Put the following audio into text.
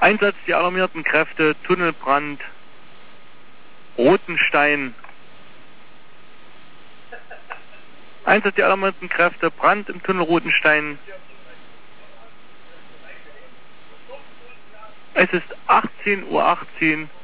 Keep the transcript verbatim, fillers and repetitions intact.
Einsatz die alarmierten Kräfte, Tunnelbrand, Rotenstein. Einsatz die alarmierten Kräfte, Brand im Tunnel Rotenstein. Es ist achtzehn Uhr achtzehn.